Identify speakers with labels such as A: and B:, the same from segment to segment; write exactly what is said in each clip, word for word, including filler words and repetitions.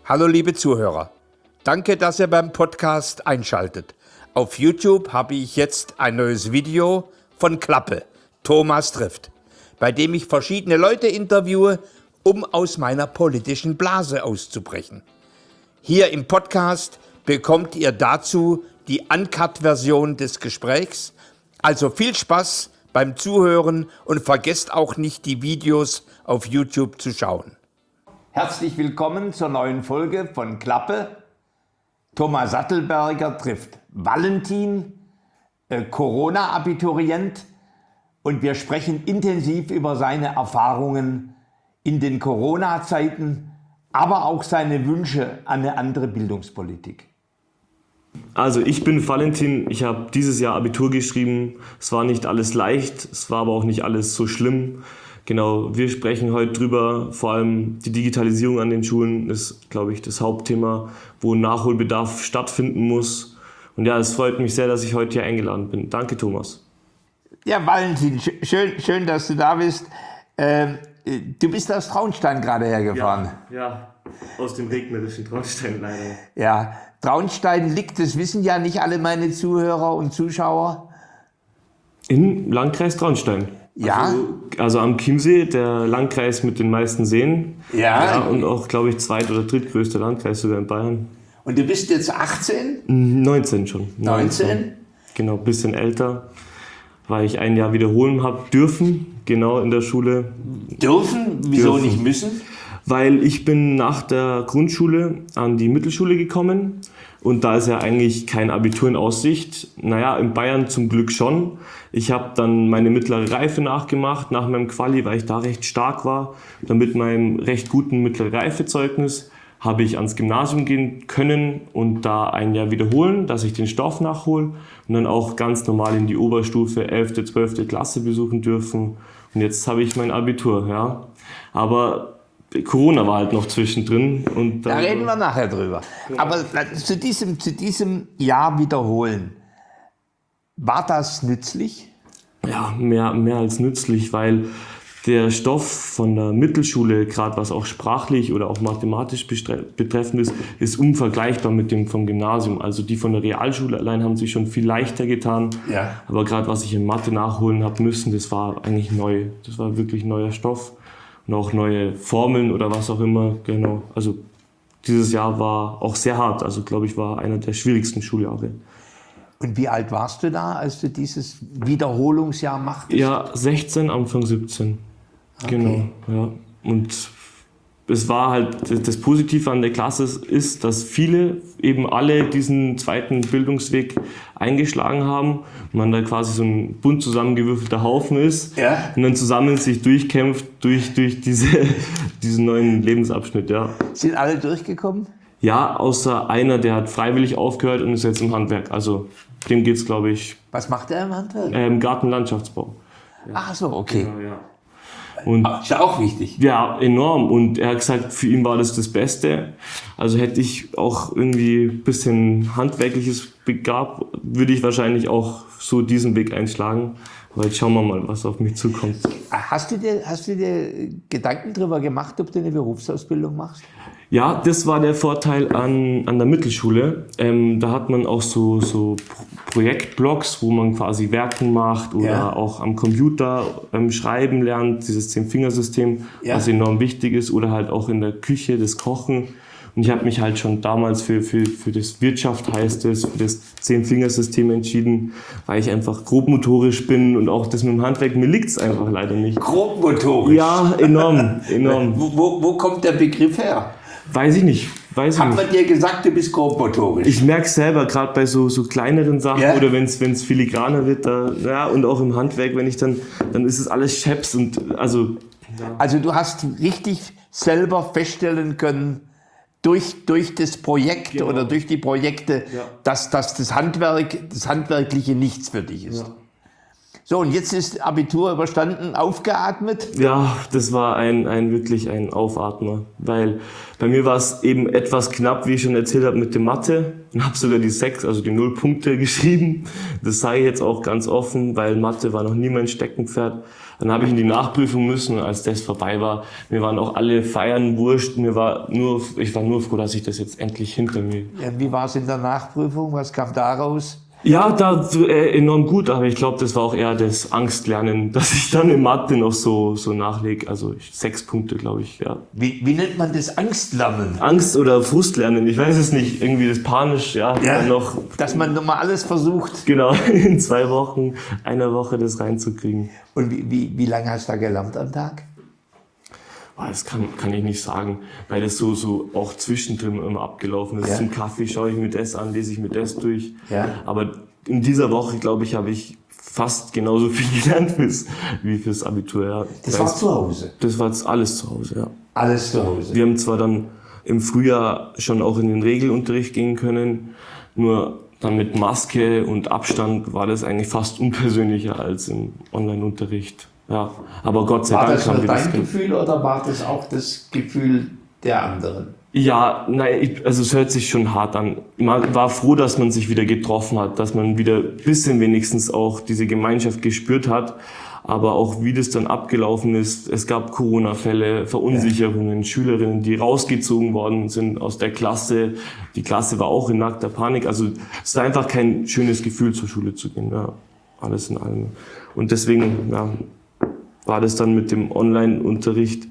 A: Hallo liebe Zuhörer, danke, dass ihr beim Podcast einschaltet. Auf YouTube habe ich jetzt ein neues Video von Klappe, Thomas trifft, bei dem ich verschiedene Leute interviewe, um aus meiner politischen Blase auszubrechen. Hier im Podcast bekommt ihr dazu die Uncut-Version des Gesprächs. Also viel Spaß beim Zuhören und vergesst auch nicht, die Videos auf YouTube zu schauen. Herzlich willkommen zur neuen Folge von Klappe. Thomas Sattelberger trifft Valentin, äh, Corona-Abiturient, und wir sprechen intensiv über seine Erfahrungen in den Corona-Zeiten, aber auch seine Wünsche an eine andere Bildungspolitik.
B: Also ich bin Valentin, ich habe dieses Jahr Abitur geschrieben. Es war nicht alles leicht, es war aber auch nicht alles so schlimm. Genau, wir sprechen heute drüber, vor allem die Digitalisierung an den Schulen ist, glaube ich, das Hauptthema, wo Nachholbedarf stattfinden muss. Und ja, es freut mich sehr, dass ich heute hier eingeladen bin. Danke, Thomas.
A: Ja, Valentin, schön, schön, dass du da bist. Ähm, du bist aus Traunstein gerade hergefahren.
B: Ja, ja, aus dem regnerischen Traunstein leider.
A: Ja, Traunstein liegt, das wissen ja nicht alle meine Zuhörer und Zuschauer.
B: Im Landkreis Traunstein.
A: Ja.
B: Also, also am Chiemsee, der Landkreis mit den meisten Seen.
A: Ja.
B: Ja, und auch, glaube ich, zweit- oder drittgrößter Landkreis sogar in Bayern.
A: Und du bist jetzt achtzehn?
B: neunzehn schon.
A: neunzehn?
B: Genau, ein bisschen älter, weil ich ein Jahr wiederholen habe dürfen, genau in der Schule.
A: Dürfen? Wieso
B: Dürfen.
A: nicht müssen?
B: Weil ich bin nach der Grundschule an die Mittelschule gekommen und da ist ja eigentlich kein Abitur in Aussicht. Naja, in Bayern zum Glück schon. Ich habe dann meine mittlere Reife nachgemacht nach meinem Quali, weil ich da recht stark war. Dann mit meinem recht guten mittlere Reife-Zeugnis habe ich ans Gymnasium gehen können und da ein Jahr wiederholen, dass ich den Stoff nachhole und dann auch ganz normal in die Oberstufe elfte, zwölfte Klasse besuchen dürfen. Und jetzt habe ich mein Abitur, ja. Aber Corona war halt noch zwischendrin. Und
A: da reden wir nachher drüber. Ja. Aber zu diesem, zu diesem Jahr wiederholen, war das nützlich?
B: Ja, mehr, mehr als nützlich, weil der Stoff von der Mittelschule, gerade was auch sprachlich oder auch mathematisch betreffend ist, ist unvergleichbar mit dem vom Gymnasium. Also die von der Realschule allein haben sich schon viel leichter getan.
A: Ja.
B: Aber gerade was ich in Mathe nachholen habe müssen, das war eigentlich neu. Das war wirklich neuer Stoff. Und auch neue Formeln oder was auch immer, genau. Also dieses Jahr war auch sehr hart, also glaube ich, war einer der schwierigsten Schuljahre.
A: Und wie alt warst du da, als du dieses Wiederholungsjahr machtest?
B: Ja, sechzehn, Anfang siebzehn.
A: Okay.
B: Genau, ja. Und es war halt, das Positive an der Klasse ist, dass viele, eben alle diesen zweiten Bildungsweg eingeschlagen haben und man da quasi so ein bunt zusammengewürfelter Haufen ist,
A: ja,
B: und dann zusammen sich durchkämpft durch, durch diese, diesen neuen Lebensabschnitt. Ja.
A: Sind alle durchgekommen?
B: Ja, außer einer, der hat freiwillig aufgehört und ist jetzt im Handwerk. Also dem geht's, glaube ich.
A: Was macht der im Handwerk?
B: Ähm, Gartenlandschaftsbau.
A: Ja. Ach so, okay.
B: Genau, ja. Und
A: ist ja auch wichtig.
B: Ja, enorm. Und er hat gesagt, für ihn war das das Beste. Also hätte ich auch irgendwie ein bisschen Handwerkliches begabt, würde ich wahrscheinlich auch so diesen Weg einschlagen. Aber jetzt schauen wir mal, was auf mich zukommt.
A: Hast du dir, hast du dir Gedanken darüber gemacht, ob du eine Berufsausbildung machst?
B: Ja, das war der Vorteil an, an der Mittelschule. Ähm, da hat man auch so, so Projektblocks, wo man quasi Werken macht oder ja. auch am Computer ähm, schreiben lernt, dieses Zehn-Fingersystem, ja. was enorm wichtig ist, oder halt auch in der Küche, das Kochen. Und ich habe mich halt schon damals für, für, für das Wirtschaft, heißt es, für das Zehn-Fingersystem entschieden, weil ich einfach grobmotorisch bin und auch das mit dem Handwerk, mir liegt es einfach leider nicht.
A: Grobmotorisch?
B: Ja, enorm, enorm.
A: wo, wo, wo kommt der Begriff her?
B: Weiß ich nicht. Weiß
A: Hat
B: ich
A: man
B: nicht.
A: dir gesagt, du bist grobmotorisch?
B: Ich merke es selber, gerade bei so, so kleineren Sachen,
A: ja.
B: oder wenn es filigraner wird, da, ja, und auch im Handwerk, wenn ich dann, dann ist es alles Scheps und also.
A: Ja. Also du hast richtig selber feststellen können, durch, durch das Projekt genau. oder durch die Projekte, ja. dass, dass das Handwerk, das Handwerkliche nichts für dich ist. Ja. So, und jetzt ist Abitur überstanden, aufgeatmet.
B: Ja, das war ein, ein wirklich ein Aufatmer, weil bei mir war es eben etwas knapp, wie ich schon erzählt habe, mit der Mathe. Ich habe sogar die sechs, also die null Punkte geschrieben. Das sage ich jetzt auch ganz offen, weil Mathe war noch nie mein Steckenpferd. Dann habe ich in die Nachprüfung müssen und als das vorbei war, mir waren auch alle Feiern wurscht. Mir war nur, ich war nur froh, dass ich das jetzt endlich hinter mir.
A: Ja, wie war es in der Nachprüfung? Was kam da raus?
B: Ja, da äh, enorm gut, aber ich glaube, das war auch eher das Angstlernen, dass ich dann in Mathe noch so so nachlege. Also ich, sechs Punkte, glaube ich, ja.
A: Wie, wie nennt man das Angstlernen?
B: Angst oder Frustlernen, ich weiß es nicht, irgendwie das panisch, ja,
A: Ja,
B: dann noch.
A: dass man nochmal alles versucht.
B: Genau, in zwei Wochen, einer Woche das reinzukriegen.
A: Und wie, wie, wie lange hast du da gelernt am Tag?
B: Boah, das kann, kann ich nicht sagen, weil das so, so auch zwischendrin immer abgelaufen ist.
A: Ja.
B: Zum Kaffee schaue ich mir das an, lese ich mir das durch.
A: Ja.
B: Aber in dieser Woche, glaube ich, habe ich fast genauso viel gelernt fürs, wie fürs Abitur. Ja.
A: Das war zu Hause?
B: Das war alles zu Hause, ja.
A: Alles zu Hause?
B: Wir haben zwar dann im Frühjahr schon auch in den Regelunterricht gehen können, nur dann mit Maske und Abstand war das eigentlich fast unpersönlicher als im Online-Unterricht. Ja, aber Gott sei
A: War
B: Dank
A: das
B: haben
A: nur
B: wir das.
A: dein Gefühl oder war das auch das Gefühl der anderen?
B: Ja, nein, ich, also es hört sich schon hart an. Man war froh, dass man sich wieder getroffen hat, dass man wieder ein bisschen wenigstens auch diese Gemeinschaft gespürt hat. Aber auch wie das dann abgelaufen ist, es gab Corona-Fälle, Verunsicherungen, ja. Schülerinnen, die rausgezogen worden sind aus der Klasse. Die Klasse war auch in nackter Panik. Also es war einfach kein schönes Gefühl, zur Schule zu gehen. Ja, alles in allem. Und deswegen ja, war das dann mit dem Online-Unterricht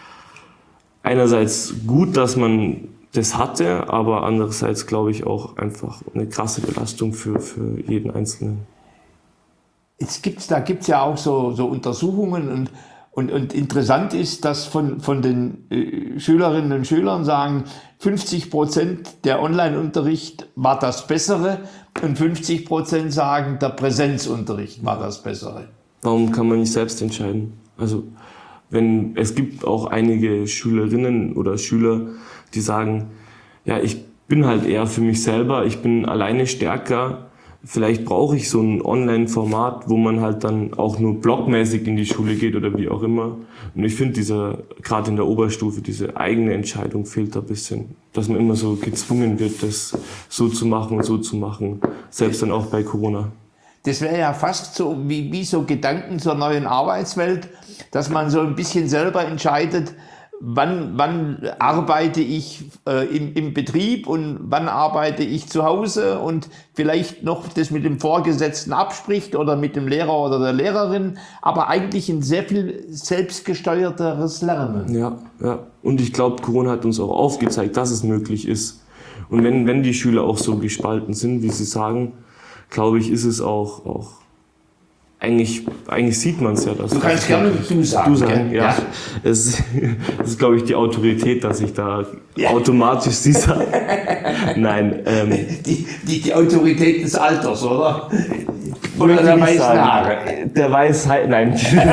B: einerseits gut, dass man das hatte, aber andererseits glaube ich auch einfach eine krasse Belastung für, für jeden Einzelnen.
A: Jetzt gibt's, da gibt es ja auch so, so Untersuchungen und, und, und interessant ist, dass von, von den äh, Schülerinnen und Schülern sagen, fünfzig Prozent der Online-Unterricht war das Bessere und fünfzig Prozent sagen, der Präsenzunterricht war das Bessere.
B: Warum kann man nicht selbst entscheiden? Also wenn es gibt auch einige Schülerinnen oder Schüler, die sagen, ja, ich bin halt eher für mich selber, ich bin alleine stärker. Vielleicht brauche ich so ein Online-Format, wo man halt dann auch nur blockmäßig in die Schule geht oder wie auch immer. Und ich finde, dieser gerade in der Oberstufe, diese eigene Entscheidung fehlt da ein bisschen. Dass man immer so gezwungen wird, das so zu machen und so zu machen. Selbst dann auch bei Corona.
A: Das wäre ja fast so wie, wie so Gedanken zur neuen Arbeitswelt, dass man so ein bisschen selber entscheidet, wann, wann arbeite ich äh, im, im Betrieb und wann arbeite ich zu Hause und vielleicht noch das mit dem Vorgesetzten abspricht oder mit dem Lehrer oder der Lehrerin, aber eigentlich ein sehr viel selbstgesteuerteres Lernen.
B: Ja, ja. Und ich glaube, Corona hat uns auch aufgezeigt, dass es möglich ist. Und wenn, wenn die Schüler auch so gespalten sind, wie sie sagen, glaube ich, ist es auch, auch eigentlich, eigentlich sieht man es ja. Dass
A: du kannst gerne du sagen.
B: Du sagen, ja.
A: ja.
B: Es, das ist, glaube ich, die Autorität, dass ich da ja. automatisch sie sage. Nein. Ähm,
A: die, die, die Autorität des Alters, oder? Oder der weißen Haare.
B: Der Weisheit, nein.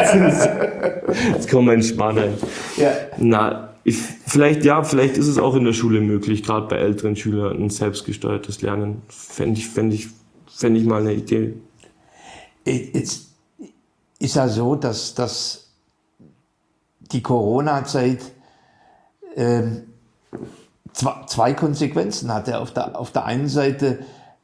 B: Jetzt kommt mein Spahn rein. Ja. Na, ich, vielleicht, ja, vielleicht ist es auch in der Schule möglich, gerade bei älteren Schülern, ein selbstgesteuertes Lernen. Fände ich, fände ich, fände ich mal eine Idee.
A: Jetzt ist ja so, dass, dass die Corona-Zeit ähm, zwei Konsequenzen hatte. Auf der, auf der einen Seite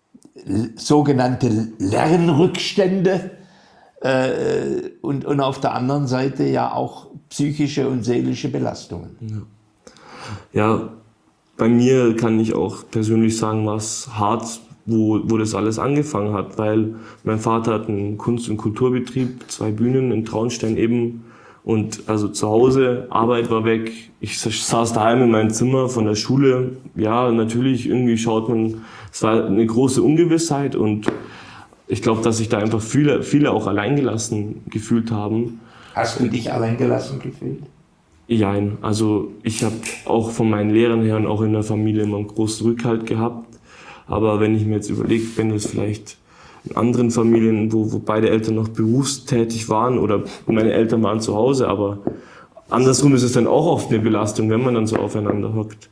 A: sogenannte Lernrückstände äh, und, und auf der anderen Seite ja auch psychische und seelische Belastungen.
B: Ja, ja, bei mir kann ich auch persönlich sagen, war es hart, wo, wo das alles angefangen hat, weil mein Vater hat einen Kunst- und Kulturbetrieb, zwei Bühnen in Traunstein eben und also zu Hause, Arbeit war weg, ich saß daheim in meinem Zimmer von der Schule, ja natürlich irgendwie schaut man, es war eine große Ungewissheit und ich glaube, dass sich da einfach viele, viele auch alleingelassen gefühlt haben.
A: Hast du dich alleingelassen gefühlt?
B: Jein, also ich habe auch von meinen Lehrern her und auch in der Familie immer einen großen Rückhalt gehabt. Aber wenn ich mir jetzt überlege, wenn es vielleicht in anderen Familien, wo, wo beide Eltern noch berufstätig waren oder meine Eltern waren zu Hause, aber andersrum ist es dann auch oft eine Belastung, wenn man dann so aufeinander hockt.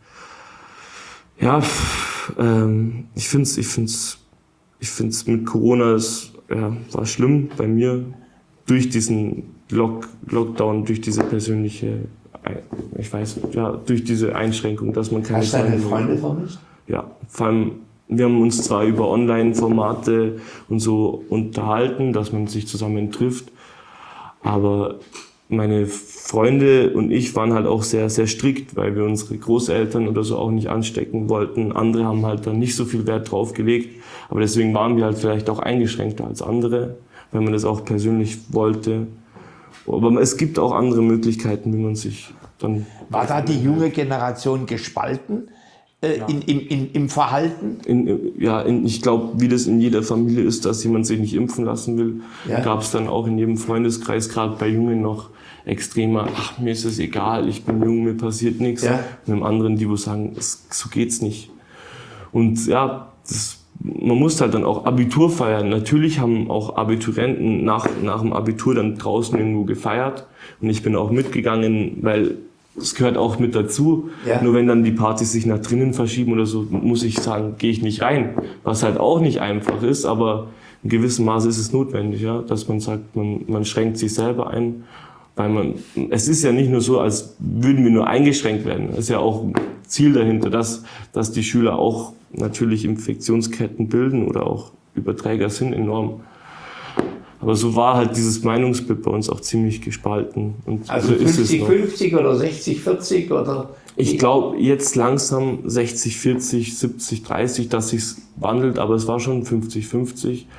B: Ja, ähm, ich finde es ich find's, ich find's mit Corona ist ja, war schlimm bei mir durch diesen Lock, Lockdown, durch diese persönliche, ich weiß, ja, durch diese Einschränkung, dass man keine
A: Hast du deine Freunde vermisst?
B: Ja, vor allem, wir haben uns zwar über Online-Formate und so unterhalten, dass man sich zusammen trifft, aber meine Freunde und ich waren halt auch sehr, sehr strikt, weil wir unsere Großeltern oder so auch nicht anstecken wollten. Andere haben halt dann nicht so viel Wert drauf gelegt, aber deswegen waren wir halt vielleicht auch eingeschränkter als andere, weil man das auch persönlich wollte. Aber es gibt auch andere Möglichkeiten, wie man sich dann...
A: War da die junge Generation gespalten äh, ja. in, in, in, im Verhalten?
B: In, ja, in, ich glaube, wie das in jeder Familie ist, dass jemand sich nicht impfen lassen will, ja. gab es dann auch in jedem Freundeskreis, gerade bei Jungen noch, extremer, ach, mir ist es egal, ich bin jung, mir passiert nichts. Ja. Und dem anderen, die wo sagen, es, so geht's nicht. Und ja, das, man muss halt dann auch Abitur feiern. Natürlich haben auch Abiturienten nach, nach dem Abitur dann draußen irgendwo gefeiert. Und ich bin auch mitgegangen, weil es gehört auch mit dazu. Ja. Nur wenn dann die Partys sich nach drinnen verschieben oder so, muss ich sagen, gehe ich nicht rein. Was halt auch nicht einfach ist, aber in gewissem Maße ist es notwendig, ja, dass man sagt, man, man schränkt sich selber ein. Weil man, es ist ja nicht nur so, als würden wir nur eingeschränkt werden. Es ist ja auch ein Ziel dahinter, dass, dass die Schüler auch natürlich Infektionsketten bilden oder auch Überträger sind enorm. Aber so war halt dieses Meinungsbild bei uns auch ziemlich gespalten. Und
A: also fünfzig fünfzig oder sechzig vierzig oder?
B: Ich glaube jetzt langsam sechzig vierzig, siebzig dreißig, dass sich's wandelt, aber es war schon fünfzig fünfzig.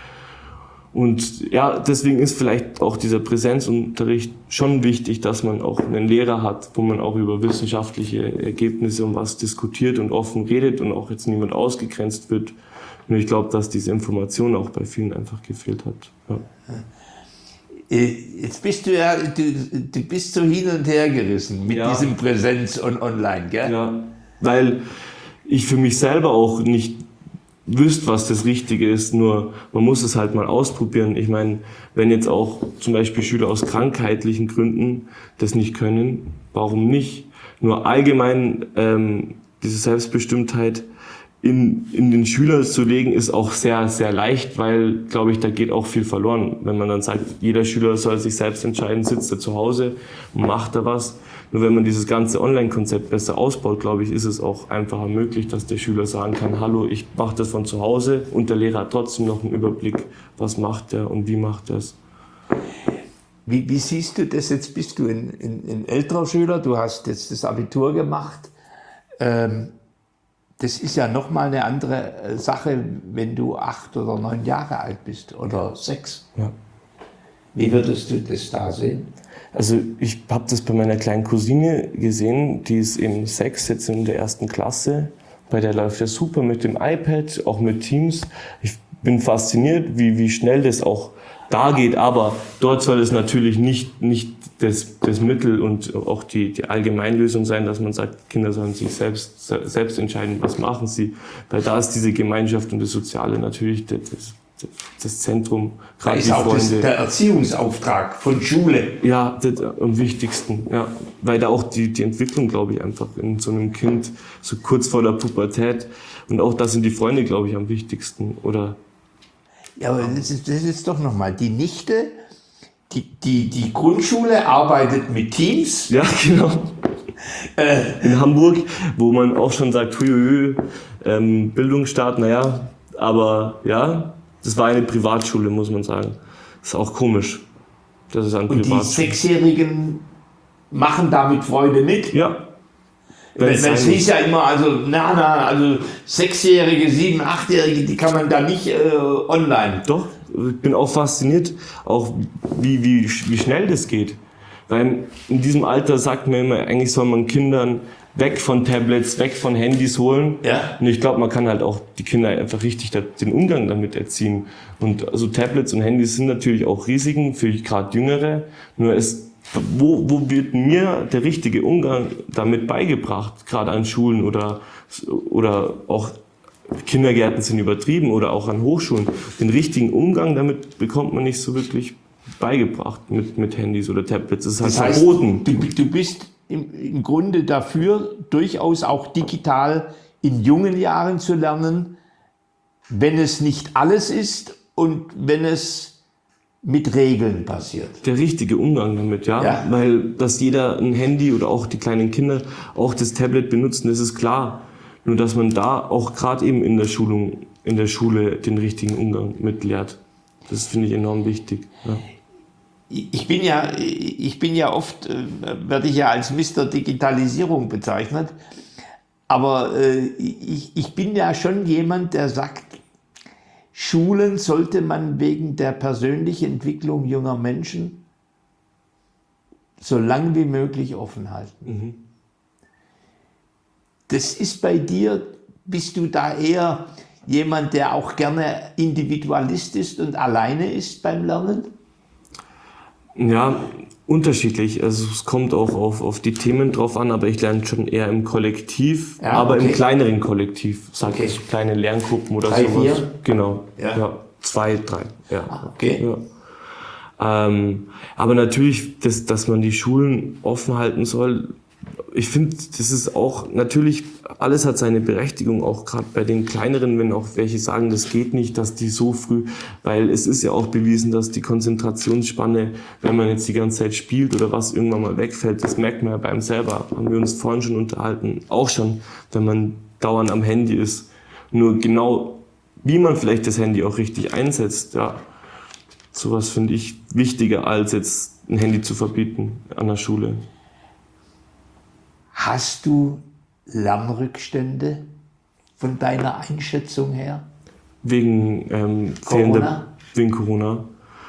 B: Und ja, deswegen ist vielleicht auch dieser Präsenzunterricht schon wichtig, dass man auch einen Lehrer hat, wo man auch über wissenschaftliche Ergebnisse und was diskutiert und offen redet und auch jetzt niemand ausgegrenzt wird. Und ich glaube, dass diese Information auch bei vielen einfach gefehlt hat. Ja.
A: Jetzt bist du ja, du, du bist so hin und her gerissen mit ja. diesem Präsenz und Online, gell?
B: Ja, weil ich für mich selber auch nicht wüsst, was das Richtige ist, nur man muss es halt mal ausprobieren. Ich meine, wenn jetzt auch zum Beispiel Schüler aus krankheitlichen Gründen das nicht können, warum nicht? Nur allgemein ähm, diese Selbstbestimmtheit in, in den Schüler zu legen, ist auch sehr, sehr leicht, weil, glaube ich, da geht auch viel verloren. Wenn man dann sagt, jeder Schüler soll sich selbst entscheiden, sitzt er zu Hause und macht da was. Nur wenn man dieses ganze Online-Konzept besser ausbaut, glaube ich, ist es auch einfacher möglich, dass der Schüler sagen kann, hallo, ich mache das von zu Hause und der Lehrer hat trotzdem noch einen Überblick, was macht er und wie macht er es.
A: Wie, wie siehst du das? Jetzt bist du ein, ein, ein älterer Schüler, du hast jetzt das Abitur gemacht. Ähm, das ist ja nochmal eine andere Sache, wenn du acht oder neun Jahre alt bist oder sechs. Ja. Wie würdest du das da sehen?
B: Also ich habe das bei meiner kleinen Cousine gesehen, die ist eben sechs, jetzt in der ersten Klasse. Bei der läuft das super mit dem iPad, auch mit Teams. Ich bin fasziniert, wie, wie schnell das auch da geht, aber dort soll es natürlich nicht, nicht das, das Mittel und auch die, die Allgemeinlösung sein, dass man sagt, Kinder sollen sich selbst, selbst entscheiden, was machen sie. Weil da ist diese Gemeinschaft und das Soziale natürlich das, das Zentrum.
A: Da ist auch das, der Erziehungsauftrag von Schule.
B: Ja, das am wichtigsten. Ja. Weil da auch die, die Entwicklung, glaube ich, einfach in so einem Kind, so kurz vor der Pubertät, und auch da sind die Freunde, glaube ich, am wichtigsten. Oder
A: ja, aber das ist, das ist doch nochmal, die Nichte, die, die, die Grundschule arbeitet mit Teams.
B: Ja, genau. Äh, in Hamburg, wo man auch schon sagt, huiuiui, ähm, Bildungsstaat, naja, aber ja, das war eine Privatschule, muss man sagen. Das ist auch komisch. Das ist ein
A: Und die Sechsjährigen machen damit Freude mit?
B: Ja.
A: Es hieß ja immer, also, na, na, also Sechsjährige, Sieben-, Achtjährige, die kann man da nicht äh, online.
B: Doch, ich bin auch fasziniert, auch wie, wie, wie schnell das geht. Weil in diesem Alter sagt man immer, eigentlich soll man Kindern weg von Tablets, weg von Handys holen.
A: Ja.
B: Und ich glaube, man kann halt auch die Kinder einfach richtig den Umgang damit erziehen. Und also Tablets und Handys sind natürlich auch Risiken für gerade Jüngere. Nur es Wo, wo wird mir der richtige Umgang damit beigebracht, gerade an Schulen oder, oder auch Kindergärten sind übertrieben oder auch an Hochschulen. Den richtigen Umgang damit bekommt man nicht so wirklich beigebracht mit, mit Handys oder Tablets. Das ist halt
A: das heißt,
B: verboten.
A: Du, du bist im, im Grunde dafür, durchaus auch digital in jungen Jahren zu lernen, wenn es nicht alles ist und wenn es mit Regeln passiert.
B: Der richtige Umgang damit, ja?
A: Ja.
B: Weil, dass jeder ein Handy oder auch die kleinen Kinder auch das Tablet benutzen, das ist klar. Nur, dass man da auch gerade eben in der Schulung, in der Schule den richtigen Umgang mit lehrt. Das finde ich enorm wichtig. Ja.
A: Ich bin ja, ich bin ja oft, äh, werde ich ja als Mister Digitalisierung bezeichnet, aber äh, ich, ich bin ja schon jemand, der sagt, Schulen sollte man wegen der persönlichen Entwicklung junger Menschen so lang wie möglich offen halten.
B: Mhm.
A: Das ist bei dir, bist du da eher jemand, der auch gerne Individualist ist und alleine ist beim Lernen?
B: Ja, unterschiedlich. Also es kommt auch auf, auf die Themen drauf an, aber ich lerne schon eher im Kollektiv,
A: Ja,
B: aber
A: okay.
B: im kleineren Kollektiv, sag
A: Okay.
B: ich, kleine Lerngruppen oder
A: Drei,
B: sowas.
A: vier?
B: Genau.
A: Ja.
B: Ja. Zwei, drei. Ja.
A: Okay.
B: Ja. Ähm, aber natürlich, dass, dass man die Schulen offen halten soll, ich finde, das ist auch, natürlich, alles hat seine Berechtigung, auch gerade bei den kleineren, wenn auch welche sagen, das geht nicht, dass die so früh, weil es ist ja auch bewiesen, dass die Konzentrationsspanne, wenn man jetzt die ganze Zeit spielt oder was irgendwann mal wegfällt, das merkt man ja bei einem selber, haben wir uns vorhin schon unterhalten, auch schon, wenn man dauernd am Handy ist. Nur genau, wie man vielleicht das Handy auch richtig einsetzt, ja, sowas finde ich wichtiger, als jetzt ein Handy zu verbieten an der Schule.
A: Hast du Lernrückstände von deiner Einschätzung her?
B: Wegen ähm,
A: Corona?
B: fehlender, wegen Corona.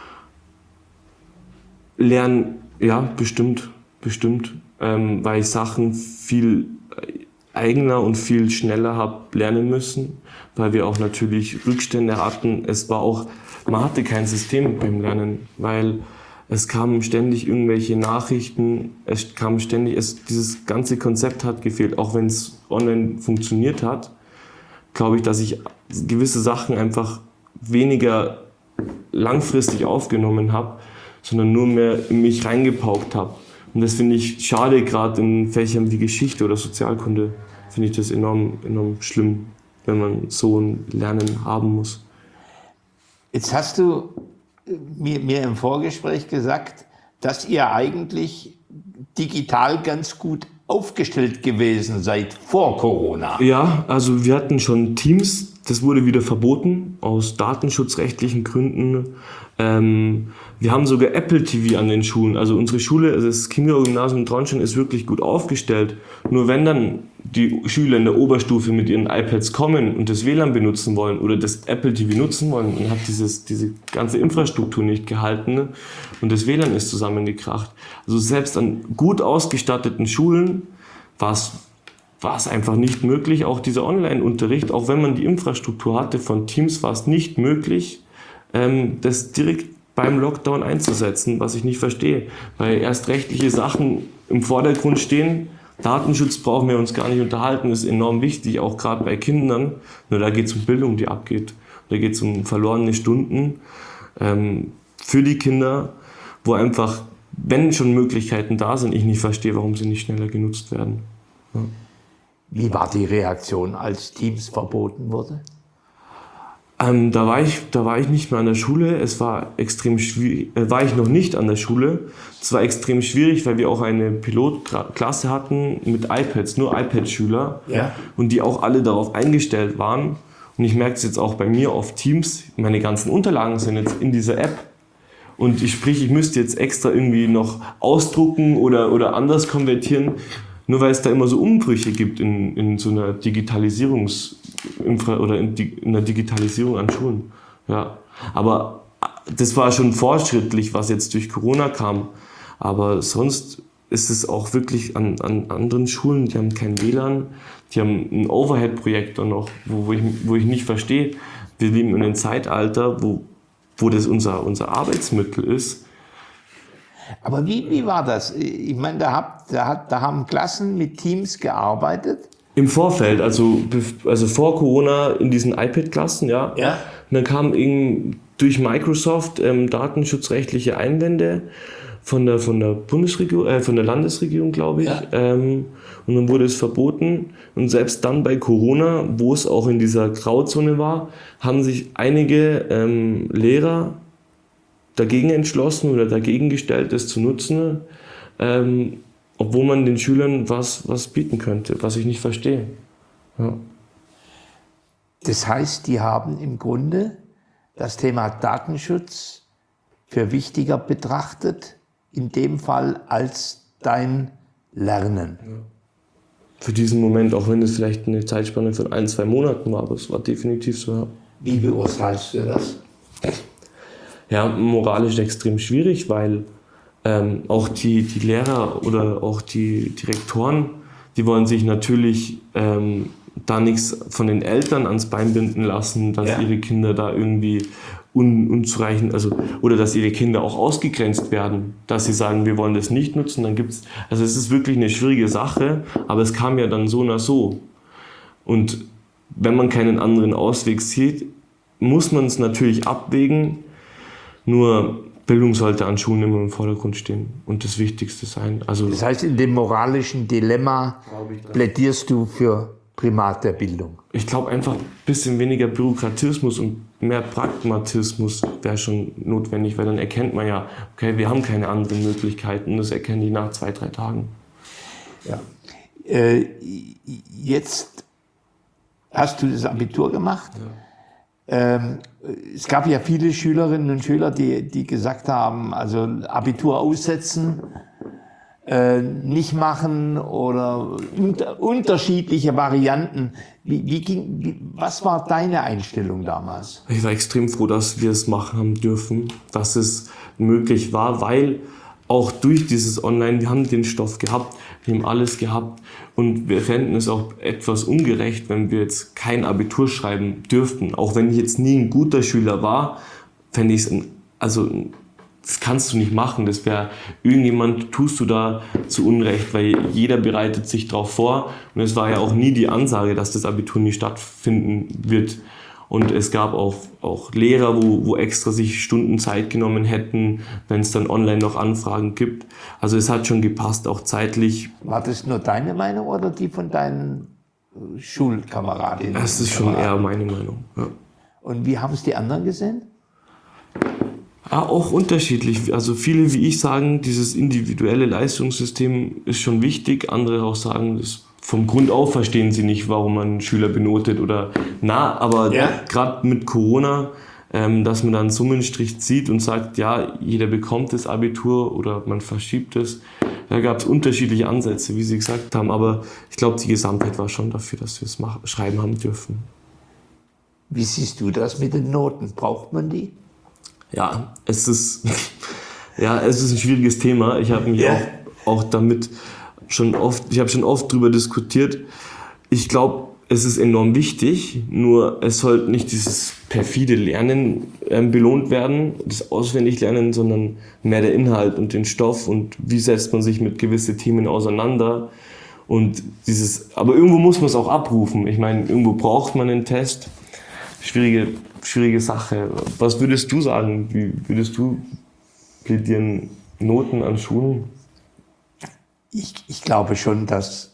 B: Lernen, ja, bestimmt, bestimmt, ähm, weil ich Sachen viel eigener und viel schneller habe lernen müssen, weil wir auch natürlich Rückstände hatten. Es war auch, man hatte kein System beim Lernen, weil es kamen ständig irgendwelche Nachrichten, es kam ständig, es, dieses ganze Konzept hat gefehlt, auch wenn es online funktioniert hat, glaube ich, dass ich gewisse Sachen einfach weniger langfristig aufgenommen habe, sondern nur mehr in mich reingepaukt habe. Und das finde ich schade, gerade in Fächern wie Geschichte oder Sozialkunde, finde ich das enorm, enorm schlimm, wenn man so ein Lernen haben muss.
A: Jetzt hast du mir, mir im Vorgespräch gesagt, dass ihr eigentlich digital ganz gut aufgestellt gewesen seid vor Corona.
B: Ja, also wir hatten schon Teams, das wurde wieder verboten aus datenschutzrechtlichen Gründen. Ähm, wir haben sogar Apple T V an den Schulen. Also unsere Schule, also das Chiemgau-Gymnasium Traunstein ist wirklich gut aufgestellt. Nur wenn dann die Schüler in der Oberstufe mit ihren iPads kommen und das W L A N benutzen wollen oder das Apple T V nutzen wollen, dann hat dieses, diese ganze Infrastruktur nicht gehalten und das W L A N ist zusammengekracht. Also selbst an gut ausgestatteten Schulen war es war es einfach nicht möglich, auch dieser Online-Unterricht, auch wenn man die Infrastruktur hatte von Teams, war es nicht möglich, ähm, das direkt beim Lockdown einzusetzen, was ich nicht verstehe, weil erst rechtliche Sachen im Vordergrund stehen. Datenschutz brauchen wir uns gar nicht unterhalten, ist enorm wichtig, auch gerade bei Kindern. Nur da geht es um Bildung, die abgeht. Da geht es um verlorene Stunden ähm, für die Kinder, wo einfach, wenn schon Möglichkeiten da sind, ich nicht verstehe, warum sie nicht schneller genutzt werden. Ja.
A: Wie war die Reaktion, als Teams verboten wurde?
B: Ähm, da war ich, da war ich nicht mehr an der Schule. Es war extrem schwierig, äh, war ich noch nicht an der Schule. Es war extrem schwierig, weil wir auch eine Pilotklasse hatten mit iPads, nur iPad-Schüler.
A: Ja.
B: Und die auch alle darauf eingestellt waren. Und ich merke es jetzt auch bei mir auf Teams. Meine ganzen Unterlagen sind jetzt in dieser App. Und ich sprich, ich müsste jetzt extra irgendwie noch ausdrucken oder, oder anders konvertieren. Nur weil es da immer so Umbrüche gibt in, in so einer Digitalisierungs- oder in, in der Digitalisierung an Schulen. Ja. Aber das war schon fortschrittlich, was jetzt durch Corona kam. Aber sonst ist es auch wirklich an, an anderen Schulen, die haben kein W L A N, die haben einen Overhead-Projektor noch, wo, wo, ich, wo ich nicht verstehe. Wir leben in einem Zeitalter, wo, wo das unser, unser Arbeitsmittel ist.
A: Aber wie, wie war das? Ich meine, da, habt, da, hat, da haben Klassen mit Teams gearbeitet?
B: Im Vorfeld, also, also vor Corona in diesen iPad-Klassen, ja.
A: Ja.
B: Und dann kamen eben durch Microsoft ähm, datenschutzrechtliche Einwände von der, von der Bundesregierung, äh, von der Landesregierung, glaube ich.
A: Ja.
B: Ähm, und dann wurde es verboten. Und selbst dann bei Corona, wo es auch in dieser Grauzone war, haben sich einige ähm, Lehrer dagegen entschlossen oder dagegen gestellt, das zu nutzen, ähm, obwohl man den Schülern was, was bieten könnte, was ich nicht verstehe. Ja.
A: Das heißt, die haben im Grunde das Thema Datenschutz für wichtiger betrachtet, in dem Fall als dein Lernen.
B: Ja. Für diesen Moment, auch wenn es vielleicht eine Zeitspanne von ein, zwei Monaten war, aber es war definitiv so. Ja.
A: Wie beurteilst du das?
B: Ja, moralisch extrem schwierig, weil ähm, auch die, die Lehrer oder auch die Direktoren, die wollen sich natürlich ähm, da nichts von den Eltern ans Bein binden lassen, dass
A: Ja.
B: ihre Kinder da irgendwie un, unzureichend, also oder dass ihre Kinder auch ausgegrenzt werden, dass sie sagen, wir wollen das nicht nutzen, dann gibt's, also es ist wirklich eine schwierige Sache, aber es kam ja dann so oder so. Und wenn man keinen anderen Ausweg sieht, muss man es natürlich abwägen, nur Bildung sollte an Schulen immer im Vordergrund stehen und das Wichtigste sein. Also
A: Das heißt, in dem moralischen Dilemma plädierst du für Primat der Bildung.
B: ich glaube einfach ein bisschen weniger Bürokratismus und mehr Pragmatismus wäre schon notwendig, weil dann erkennt man ja, okay, wir haben keine anderen Möglichkeiten. Das erkennen die nach zwei, drei Tagen.
A: Ja. Äh, jetzt hast du das Abitur gemacht. Ja. Ähm, es gab ja viele Schülerinnen und Schüler, die, die gesagt haben, also Abitur aussetzen, äh, nicht machen oder unter, unterschiedliche Varianten. Wie, wie ging, wie, was war deine Einstellung damals?
B: Ich war extrem froh, dass wir es machen haben dürfen, dass es möglich war, weil auch durch dieses Online, wir haben den Stoff gehabt, wir haben alles gehabt und wir fänden es auch etwas ungerecht, wenn wir jetzt kein Abitur schreiben dürften. Auch wenn ich jetzt nie ein guter Schüler war, fände ich es, also das kannst du nicht machen, das wäre, irgendjemand tust du da zu Unrecht, weil jeder bereitet sich darauf vor und es war ja auch nie die Ansage, dass das Abitur nie stattfinden wird. Und es gab auch, auch Lehrer, wo, wo extra sich Stunden Zeit genommen hätten, wenn es dann online noch Anfragen gibt. Also es hat schon gepasst, auch zeitlich.
A: War das nur deine Meinung oder die von deinen Schulkameradinnen?
B: Das ist schon eher meine Meinung. Ja.
A: Und wie haben es die anderen gesehen?
B: Ja, auch unterschiedlich. Also viele wie ich sagen, dieses individuelle Leistungssystem ist schon wichtig. Andere auch sagen, das vom Grund auf verstehen sie nicht, warum man Schüler benotet oder na, aber
A: Ja.
B: gerade mit Corona, ähm, dass man dann einen Summenstrich zieht und sagt, ja, jeder bekommt das Abitur oder man verschiebt es. Da gab es unterschiedliche Ansätze, wie Sie gesagt haben, aber ich glaube, die Gesamtheit war schon dafür, dass wir es machen, schreiben haben dürfen.
A: Wie siehst du das mit den Noten? Braucht man die?
B: Ja, es ist, ja, es ist ein schwieriges Thema. Ich habe mich
A: Ja.
B: auch, auch damit schon oft, ich habe schon oft darüber diskutiert. Ich glaube, es ist enorm wichtig, nur es sollte nicht dieses perfide Lernen ähm, belohnt werden, das Auswendiglernen, sondern mehr der Inhalt und den Stoff und wie setzt man sich mit gewissen Themen auseinander. Und dieses, aber irgendwo muss man es auch abrufen. Ich meine, irgendwo braucht man einen Test. Schwierige, schwierige Sache. Was würdest du sagen? Wie würdest du plädieren? Noten an Schulen?
A: Ich, ich glaube schon, dass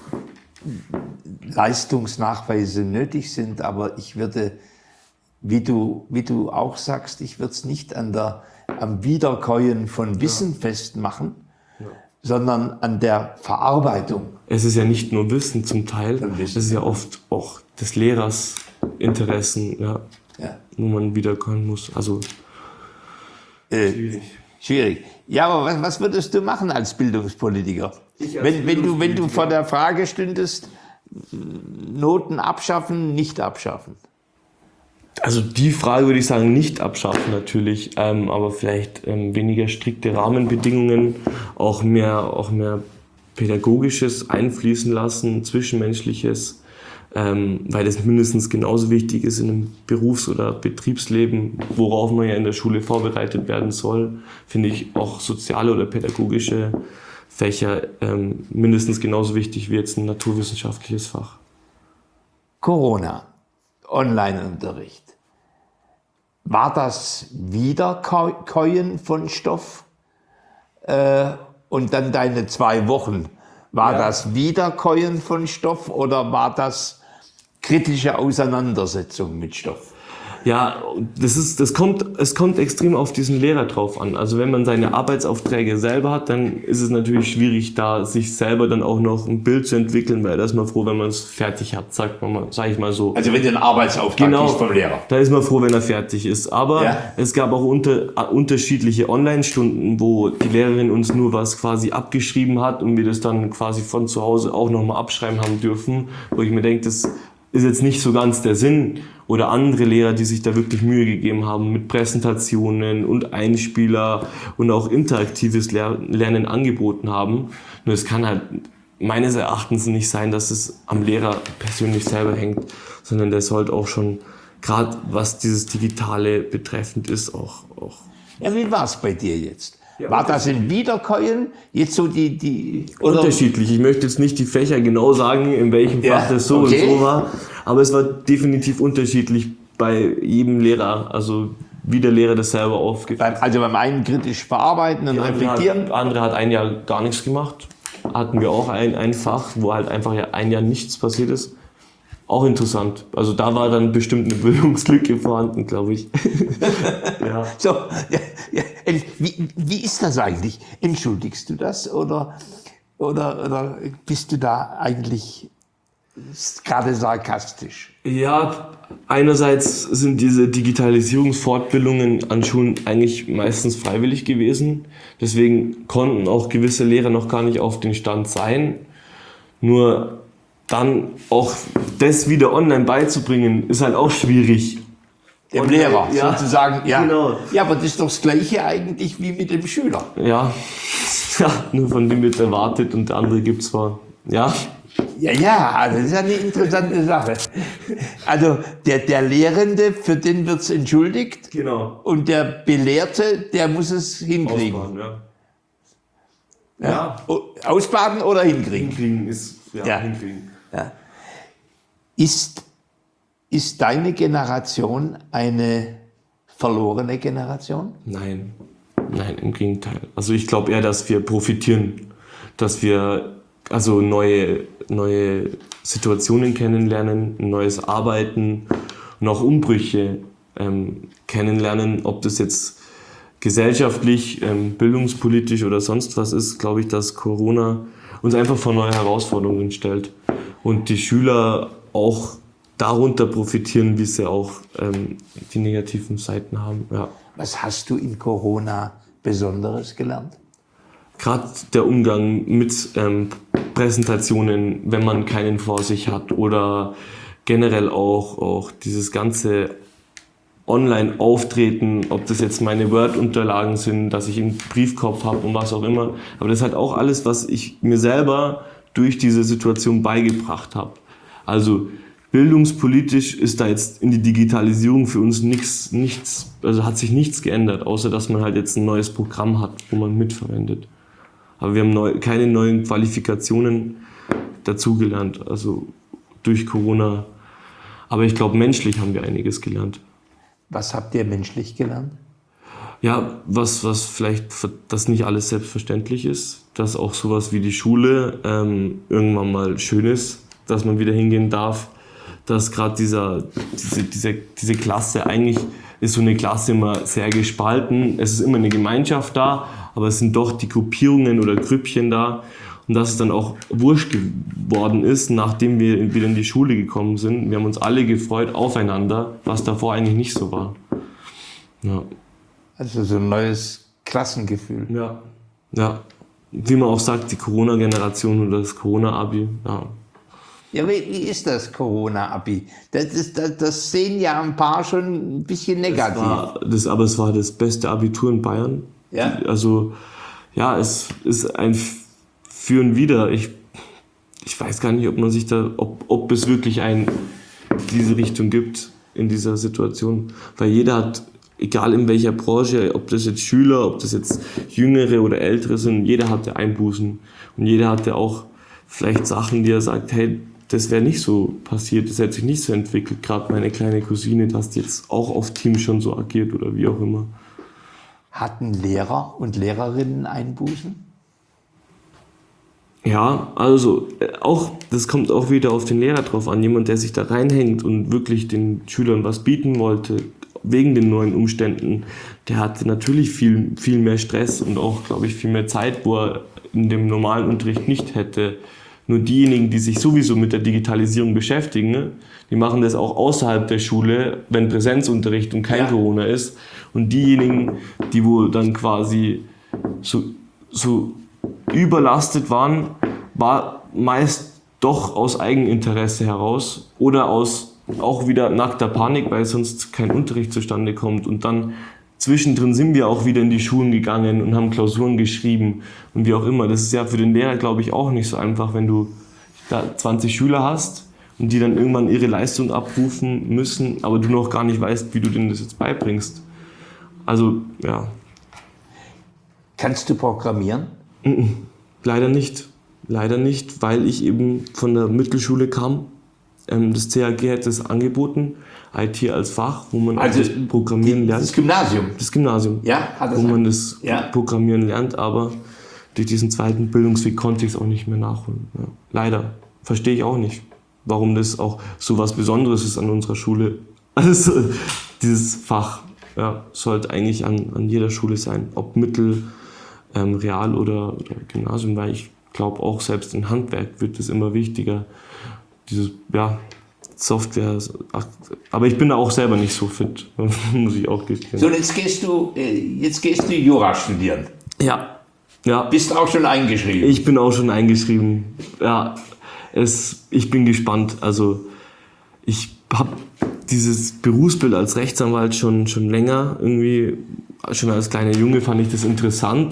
A: Leistungsnachweise nötig sind, aber ich würde, wie du, wie du auch sagst, ich würde es nicht an der, am Wiederkäuen von Wissen ja. festmachen, ja. sondern an der Verarbeitung.
B: Es ist ja nicht nur Wissen zum Teil,
A: Wissen.
B: es ist ja oft auch des Lehrers Interessen, ja,
A: ja.
B: wo man wiederkommen muss. Also
A: äh,
B: schwierig.
A: Schwierig. Ja, aber was, was würdest du machen als Bildungspolitiker?
B: Ich als
A: wenn, wenn, du, wenn du
B: Bildungspolitiker-
A: vor der Frage stündest, Noten abschaffen, nicht abschaffen?
B: Also die Frage würde ich sagen, nicht abschaffen natürlich, ähm, aber vielleicht ähm, weniger strikte Rahmenbedingungen, auch mehr, auch mehr Pädagogisches einfließen lassen, Zwischenmenschliches, ähm, weil das mindestens genauso wichtig ist in einem Berufs- oder Betriebsleben, worauf man ja in der Schule vorbereitet werden soll, finde ich auch soziale oder pädagogische Fächer ähm, mindestens genauso wichtig wie jetzt ein naturwissenschaftliches Fach.
A: Corona, Online-Unterricht. War das Wiederkäuen von Stoff? äh, und dann deine zwei Wochen. War
B: Ja.
A: das Wiederkäuen von Stoff oder war das kritische Auseinandersetzung mit Stoff?
B: Ja, das ist, das kommt, es kommt extrem auf diesen Lehrer drauf an. Also wenn man seine Arbeitsaufträge selber hat, dann ist es natürlich schwierig, da sich selber dann auch noch ein Bild zu entwickeln, weil da ist man froh, wenn man es fertig hat, sagt man mal, sag ich mal so.
A: Also wenn du einen Arbeitsauftrag
B: Genau,
A: kriegst vom Lehrer.
B: da ist man froh, wenn er fertig ist. Aber
A: Ja.
B: es gab auch unter, unterschiedliche Online-Stunden, wo die Lehrerin uns nur was quasi abgeschrieben hat und wir das dann quasi von zu Hause auch nochmal abschreiben haben dürfen, wo ich mir denke, das ist jetzt nicht so ganz der Sinn. Oder andere Lehrer, die sich da wirklich Mühe gegeben haben mit Präsentationen und Einspieler und auch interaktives Lernen angeboten haben. Nur es kann halt meines Erachtens nicht sein, dass es am Lehrer persönlich selber hängt, sondern der sollte auch schon, gerade was dieses Digitale betreffend ist, auch... auch
A: Ja, wie war es bei dir jetzt?
B: Ja,
A: War das ein Wiederkäuen? Jetzt so die... die oder
B: unterschiedlich. Ich möchte jetzt nicht die Fächer genau sagen, in welchem
A: Ja,
B: Fach das so
A: okay.
B: und so war, aber es war definitiv unterschiedlich bei jedem Lehrer, also wie der Lehrer das selber aufgefasst
A: beim, also beim einen kritisch verarbeiten und reflektieren?
B: Der andere hat ein Jahr gar nichts gemacht. Hatten wir auch ein, ein Fach, wo halt einfach ja ein Jahr nichts passiert ist. Auch interessant. Also da war dann bestimmt eine Bildungslücke vorhanden, glaube ich. Ja.
A: So, ja, ja, wie, wie ist das eigentlich? Entschuldigst du das oder, oder, oder bist du da eigentlich gerade sarkastisch?
B: Ja, einerseits sind diese Digitalisierungsfortbildungen an Schulen eigentlich meistens freiwillig gewesen. Deswegen konnten auch gewisse Lehrer noch gar nicht auf den Stand sein. Nur dann auch das wieder online beizubringen, ist halt auch schwierig.
A: Dem
B: Und,
A: Lehrer
B: ja,
A: sozusagen. Ja.
B: genau.
A: Ja, aber das ist doch das Gleiche eigentlich wie mit dem Schüler.
B: Ja, ja, nur von dem wird erwartet und der andere gibt zwar, ja.
A: Ja, ja, das ist ja eine interessante Sache. Also der, der Lehrende, für den wird es entschuldigt.
B: Genau.
A: Und der Belehrte, der muss es hinkriegen.
B: Ausbaden, ja.
A: Ja.
B: Ja.
A: O- Ausbaden oder hinkriegen.
B: Hinkriegen ist, ja,
A: Ja.
B: hinkriegen.
A: Ja. Ist, ist deine Generation eine verlorene Generation?
B: Nein, nein, im Gegenteil. Also ich glaube eher, dass wir profitieren, dass wir also neue, neue Situationen kennenlernen, ein neues Arbeiten und auch Umbrüche ähm, kennenlernen, ob das jetzt gesellschaftlich, ähm, bildungspolitisch oder sonst was ist, glaube ich, dass Corona uns einfach vor neue Herausforderungen stellt und die Schüler auch darunter profitieren, wie sie auch ähm, die negativen Seiten haben. Ja.
A: Was hast du in Corona Besonderes gelernt?
B: Gerade der Umgang mit ähm, Präsentationen, wenn man keinen vor sich hat oder generell auch, auch dieses ganze Online-Auftreten, ob das jetzt meine Word-Unterlagen sind, dass ich einen Briefkopf habe und was auch immer. Aber das ist halt auch alles, was ich mir selber durch diese Situation beigebracht habe. Also bildungspolitisch ist da jetzt in die Digitalisierung für uns nichts, nichts, also hat sich nichts geändert, außer dass man halt jetzt ein neues Programm hat, wo man mitverwendet. Aber wir haben neu, keine neuen Qualifikationen dazugelernt, also durch Corona. Aber ich glaube, menschlich haben wir einiges gelernt.
A: Was habt ihr menschlich gelernt?
B: Ja, was, was vielleicht, dass nicht alles selbstverständlich ist, dass auch sowas wie die Schule ähm, irgendwann mal schön ist, dass man wieder hingehen darf, dass gerade dieser, diese, diese, diese Klasse, eigentlich ist so eine Klasse immer sehr gespalten, es ist immer eine Gemeinschaft da, aber es sind doch die Gruppierungen oder Grüppchen da und dass es dann auch wurscht geworden ist, nachdem wir wieder in die Schule gekommen sind. Wir haben uns alle gefreut aufeinander, was davor eigentlich nicht so war. Ja.
A: Also so ein neues Klassengefühl.
B: Ja, ja. Wie man auch sagt, die Corona-Generation oder das Corona-Abi. Ja.
A: Ja, wie, wie ist das Corona-Abi? Das, ist, das, das sehen ja ein paar schon ein bisschen negativ.
B: Das war, das, aber es war das beste Abitur in Bayern.
A: Ja?
B: Also, ja, es ist ein Für und Wider. Ich, ich weiß gar nicht, ob man sich da, ob, ob es wirklich ein diese Richtung gibt in dieser Situation. Weil jeder hat, egal in welcher Branche, ob das jetzt Schüler, ob das jetzt Jüngere oder Ältere sind, jeder hatte Einbußen. Und jeder hatte auch vielleicht Sachen, die er sagt, hey, das wäre nicht so passiert, das hätte sich nicht so entwickelt. Gerade meine kleine Cousine, dass die jetzt auch auf Team schon so agiert oder wie auch immer.
A: Hatten Lehrer und Lehrerinnen Einbußen?
B: Ja, also auch, das kommt auch wieder auf den Lehrer drauf an. Jemand, der sich da reinhängt und wirklich den Schülern was bieten wollte, wegen den neuen Umständen, der hatte natürlich viel, viel mehr Stress und auch, glaube ich, viel mehr Zeit, wo er in dem normalen Unterricht nicht hätte. Nur diejenigen, die sich sowieso mit der Digitalisierung beschäftigen, ne, die machen das auch außerhalb der Schule, wenn Präsenzunterricht und kein ja. Corona ist. Und diejenigen, die wo dann quasi so, so überlastet waren, war meist doch aus Eigeninteresse heraus oder aus auch wieder nackter Panik, weil sonst kein Unterricht zustande kommt. Und dann zwischendrin sind wir auch wieder in die Schulen gegangen und haben Klausuren geschrieben und wie auch immer. Das ist ja für den Lehrer, glaube ich, auch nicht so einfach, wenn du da zwanzig Schüler hast und die dann irgendwann ihre Leistung abrufen müssen, aber du noch gar nicht weißt, wie du denen das jetzt beibringst. Also, ja.
A: Kannst du programmieren?
B: Leider nicht. Leider nicht, weil ich eben von der Mittelschule kam. Das C A G hat es angeboten, I T als Fach, wo man
A: also
B: das Programmieren
A: die,
B: lernt.
A: Das Gymnasium?
B: Das Gymnasium,
A: ja, hat das
B: wo man das
A: ja.
B: Programmieren lernt, aber durch diesen zweiten Bildungsweg konnte ich es auch nicht mehr nachholen. Ja. Leider. Verstehe ich auch nicht, warum das auch so was Besonderes ist an unserer Schule. Also dieses Fach ja, sollte eigentlich an, an jeder Schule sein, ob Mittel, ähm, Real oder, oder Gymnasium, weil ich glaube auch selbst in Handwerk wird es immer wichtiger. Dieses, ja, Software, aber ich bin da auch selber nicht so fit, muss ich auch gestehen.
A: So, und jetzt gehst du, jetzt gehst du Jura studieren.
B: Ja, ja.
A: Bist auch schon eingeschrieben?
B: Ich bin auch schon eingeschrieben, ja. Es, ich bin gespannt, also ich habe dieses Berufsbild als Rechtsanwalt schon, schon länger irgendwie, schon als kleiner Junge fand ich das interessant.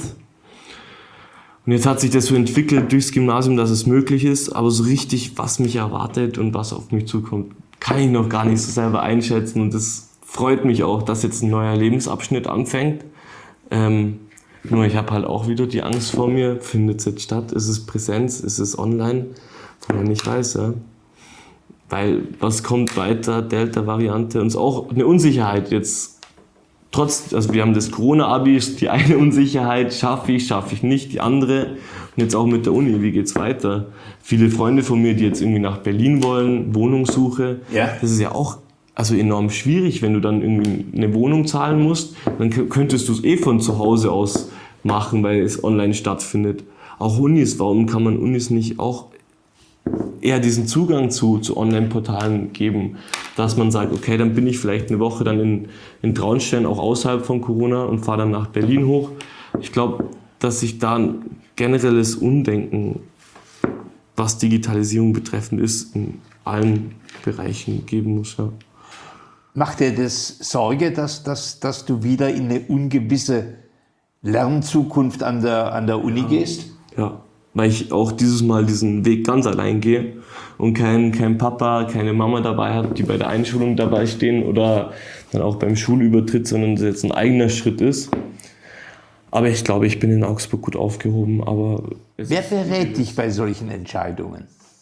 B: Und jetzt hat sich das so entwickelt durchs Gymnasium, dass es möglich ist, aber so richtig, was mich erwartet und was auf mich zukommt, kann ich noch gar nicht so selber einschätzen. Und das freut mich auch, dass jetzt ein neuer Lebensabschnitt anfängt. Ähm, nur ich habe halt auch wieder die Angst vor mir, findet es jetzt statt, ist es Präsenz, ist es online, von man nicht weiß. Ja. Weil was kommt weiter, Delta-Variante, uns auch eine Unsicherheit jetzt. Trotz, also wir haben das Corona-Abi, die eine Unsicherheit, schaffe ich, schaffe ich nicht, die andere. Und jetzt auch mit der Uni, wie geht's weiter? Viele Freunde von mir, die jetzt irgendwie nach Berlin wollen, Wohnungssuche. Ja. Das ist ja auch also enorm schwierig, wenn du dann irgendwie eine Wohnung zahlen musst. Dann könntest du es eh von zu Hause aus machen, weil es online stattfindet. Auch Unis, warum kann man Unis nicht auch eher diesen Zugang zu, zu Online-Portalen geben, dass man sagt, okay, dann bin ich vielleicht eine Woche dann in, in Traunstein, auch außerhalb von Corona und fahre dann nach Berlin hoch. Ich glaube, dass sich da ein generelles Umdenken, was Digitalisierung betreffend ist, in allen Bereichen geben muss. Ja.
A: Macht dir das Sorge, dass, dass, dass du wieder in eine ungewisse Lernzukunft an der, an der Uni
B: ja.
A: gehst?
B: Ja. Weil ich auch dieses Mal diesen Weg ganz allein gehe und kein, kein Papa, keine Mama dabei habe, die bei der Einschulung dabei stehen oder dann auch beim Schulübertritt, sondern es jetzt ein eigener Schritt ist. Aber ich glaube, ich bin in Augsburg gut aufgehoben. Aber
A: wer berät dich bei solchen Entscheidungen?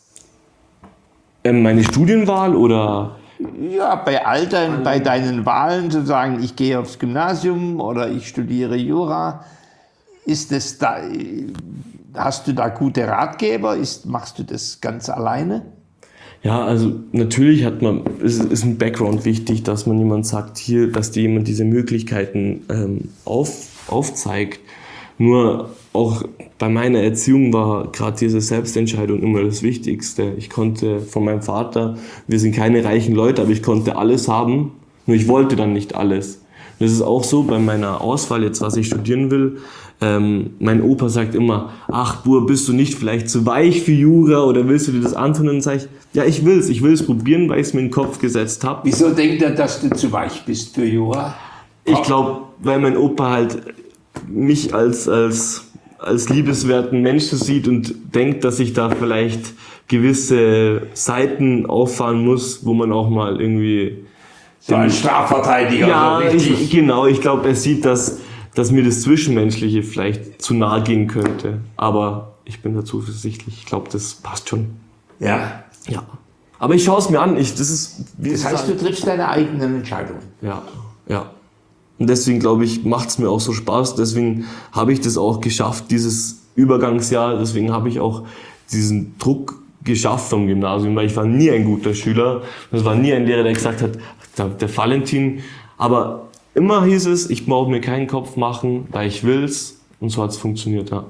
B: Ähm, meine Studienwahl oder?
A: Ja, bei all deinen, bei deinen Wahlen zu sagen, ich gehe aufs Gymnasium oder ich studiere Jura. Ist es da... Hast du da gute Ratgeber? Ist, machst du das ganz alleine?
B: Ja, also natürlich hat man, ist, ist ein Background wichtig, dass man jemand sagt, hier, dass dir jemand diese Möglichkeiten ähm, auf, aufzeigt. Nur auch bei meiner Erziehung war gerade diese Selbstentscheidung immer das Wichtigste. Ich konnte von meinem Vater, wir sind keine reichen Leute, aber ich konnte alles haben, nur ich wollte dann nicht alles. Das ist auch so bei meiner Auswahl jetzt, was ich studieren will. Ähm, mein Opa sagt immer, ach Bur, bist du nicht vielleicht zu weich für Jura oder willst du dir das antun? Und dann sage ich, ja, ich will's, ich will es probieren, weil ich es mir in den Kopf gesetzt habe.
A: Wieso denkt er, dass du zu weich bist für Jura?
B: Ich glaube, weil mein Opa halt mich als, als, als liebeswerten Menschen sieht und denkt, dass ich da vielleicht gewisse Seiten auffahren muss, wo man auch mal irgendwie...
A: So ein Strafverteidiger.
B: Ja,
A: so richtig.
B: Ich, genau, ich glaube, er sieht, dass... dass mir das Zwischenmenschliche vielleicht zu nahe gehen könnte. Aber ich bin da zuversichtlich. Ich glaube, das passt schon.
A: Ja.
B: Ja. Aber ich schaue es mir an. Ich, das ist, wie
A: das heißt, du triffst deine eigenen Entscheidungen.
B: Ja, ja. Und deswegen, glaube ich, macht es mir auch so Spaß. Deswegen habe ich das auch geschafft, dieses Übergangsjahr. Deswegen habe ich auch diesen Druck geschafft vom Gymnasium, weil ich war nie ein guter Schüler. Es war nie ein Lehrer, der gesagt hat, der, der Valentin. Aber immer hieß es, ich brauche mir keinen Kopf machen, weil ich will's. Und so hat es funktioniert, ja.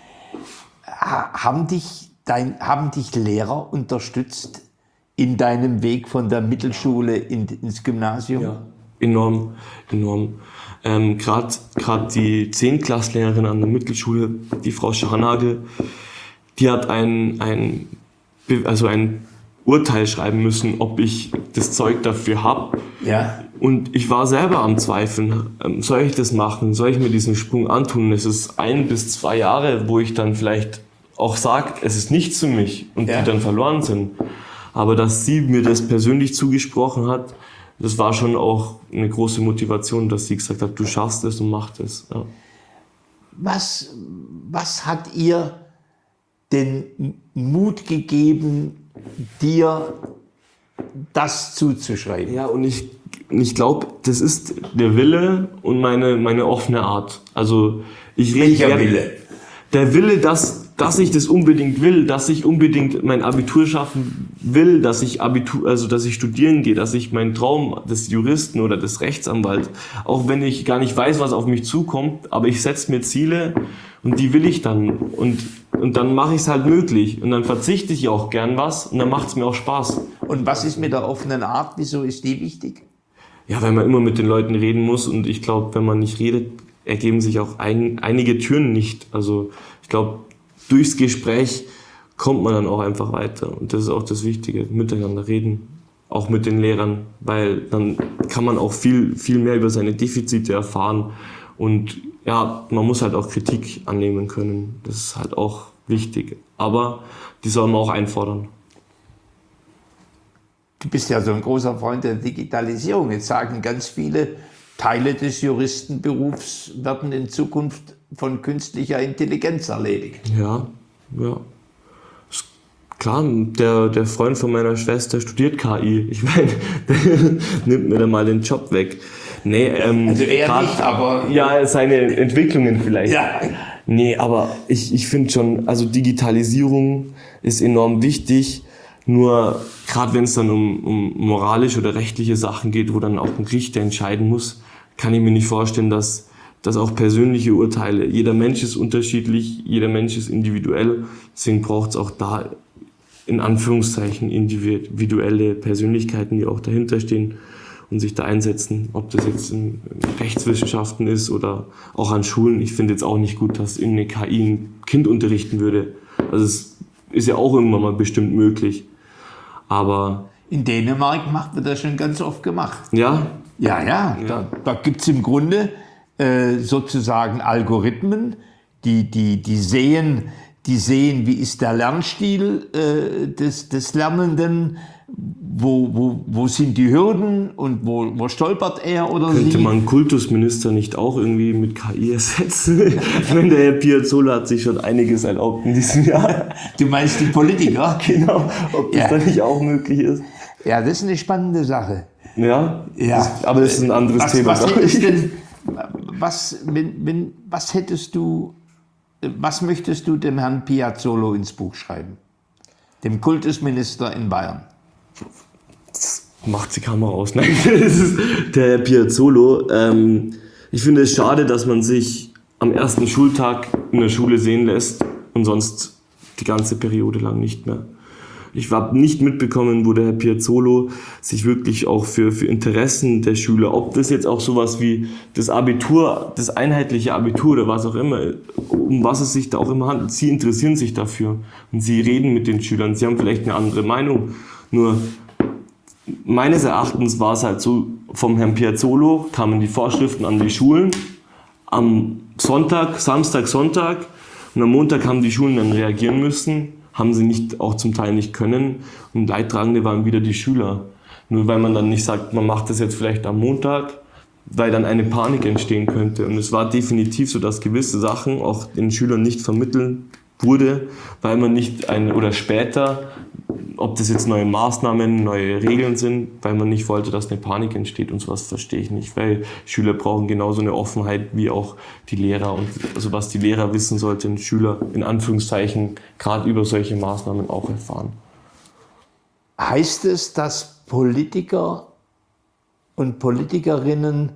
A: Haben dich, dein, haben dich Lehrer unterstützt in deinem Weg von der Mittelschule in, ins Gymnasium?
B: Ja, enorm, enorm. Ähm, Gerade gerade die Zehnklasslehrerin an der Mittelschule, die Frau Scharnagel, die hat ein, ein, also ein Urteil schreiben müssen, ob ich das Zeug dafür habe.
A: Ja.
B: Und ich war selber am Zweifeln, ähm, soll ich das machen, soll ich mir diesen Sprung antun? Es ist ein bis zwei Jahre, wo ich dann vielleicht auch sage, es ist nichts für mich und
A: ja.
B: die dann verloren sind. Aber dass sie mir das persönlich zugesprochen hat, das war schon auch eine große Motivation, dass sie gesagt hat, du schaffst es und mach es. Ja.
A: Was, was hat ihr den Mut gegeben, dir das zuzuschreiben?
B: Ja, und ich, ich glaube, das ist der Wille und meine, meine offene Art. Also ich
A: Welcher
B: rede,
A: Wille?
B: Der Wille, dass, dass ich das unbedingt will, dass ich unbedingt mein Abitur schaffen will, dass ich Abitur, also dass ich studieren gehe, dass ich meinen Traum des Juristen oder des Rechtsanwalts, auch wenn ich gar nicht weiß, was auf mich zukommt, aber ich setze mir Ziele und die will ich dann und und dann mache ich es halt möglich und dann verzichte ich auch gern was und dann macht es mir auch Spaß.
A: Und was ist mit der offenen Art? Wieso ist die wichtig?
B: Ja, weil man immer mit den Leuten reden muss und ich glaube, wenn man nicht redet, ergeben sich auch ein, einige Türen nicht. Also ich glaube, durchs Gespräch kommt man dann auch einfach weiter und das ist auch das Wichtige, miteinander reden, auch mit den Lehrern, weil dann kann man auch viel, viel mehr über seine Defizite erfahren und ja, man muss halt auch Kritik annehmen können, das ist halt auch wichtig, aber die soll man auch einfordern.
A: Du bist ja so ein großer Freund der Digitalisierung. Jetzt sagen ganz viele, Teile des Juristenberufs werden in Zukunft von künstlicher Intelligenz erledigt.
B: Ja, ja. Ist klar, der, der Freund von meiner Schwester studiert K I. Ich meine, der nimmt mir dann mal den Job weg. Nee, ähm,
A: also er
B: grad,
A: nicht, aber...
B: Ja, seine Entwicklungen vielleicht.
A: Ja.
B: Nee, aber ich, ich finde schon, also Digitalisierung ist enorm wichtig. Nur gerade wenn es dann um, um moralische oder rechtliche Sachen geht, wo dann auch ein Richter entscheiden muss, kann ich mir nicht vorstellen, dass, dass auch persönliche Urteile, jeder Mensch ist unterschiedlich, jeder Mensch ist individuell, deswegen braucht es auch da in Anführungszeichen individuelle Persönlichkeiten, die auch dahinter stehen und sich da einsetzen, ob das jetzt in Rechtswissenschaften ist oder auch an Schulen. Ich finde jetzt auch nicht gut, dass irgendeine K I ein Kind unterrichten würde. Also es ist ja auch irgendwann mal bestimmt möglich. Aber
A: in Dänemark macht wird das schon ganz oft gemacht.
B: Ja?
A: Ja, ja.
B: ja.
A: Da, da gibt es im Grunde äh, sozusagen Algorithmen, die, die, die, sehen, die sehen, wie ist der Lernstil äh, des, des Lernenden, wo, wo, wo sind die Hürden und wo, wo stolpert er oder
B: Könnte
A: sie.
B: Könnte man Kultusminister nicht auch irgendwie mit K I ersetzen? Ich meine, der Herr Piazzolla hat sich schon einiges erlaubt in diesem Jahr.
A: Du meinst die Politiker?
B: Genau, ob das
A: ja.
B: dann nicht auch möglich ist.
A: Ja, das ist eine spannende Sache.
B: Ja,
A: ja.
B: Das, aber das ist ein anderes
A: was,
B: Thema.
A: Was, hättest denn, was, wenn, wenn, was hättest du, was möchtest du dem Herrn Piazzolo ins Buch schreiben? Dem Kultusminister in Bayern?
B: Das macht die Kamera aus. Nein, das ist der Herr Piazzolo. Ähm, ich finde es schade, dass man sich am ersten Schultag in der Schule sehen lässt und sonst die ganze Periode lang nicht mehr. Ich habe nicht mitbekommen, wo der Herr Piazzolo sich wirklich auch für, für Interessen der Schüler, ob das jetzt auch sowas wie das Abitur, das einheitliche Abitur oder was auch immer, um was es sich da auch immer handelt, sie interessieren sich dafür und sie reden mit den Schülern, sie haben vielleicht eine andere Meinung. Nur meines Erachtens war es halt so, vom Herrn Piazzolo kamen die Vorschriften an die Schulen am Sonntag, Samstag, Sonntag und am Montag haben die Schulen dann reagieren müssen. Haben sie nicht, auch zum Teil nicht können. Und Leidtragende waren wieder die Schüler. Nur weil man dann nicht sagt, man macht das jetzt vielleicht am Montag, weil dann eine Panik entstehen könnte. Und es war definitiv so, dass gewisse Sachen auch den Schülern nicht vermittelt wurde, weil man nicht eine, oder später ob das jetzt neue Maßnahmen, neue Regeln sind, weil man nicht wollte, dass eine Panik entsteht und sowas, verstehe ich nicht. Weil Schüler brauchen genauso eine Offenheit wie auch die Lehrer. Und also was die Lehrer wissen, sollten Schüler in Anführungszeichen gerade über solche Maßnahmen auch erfahren.
A: Heißt es, dass Politiker und Politikerinnen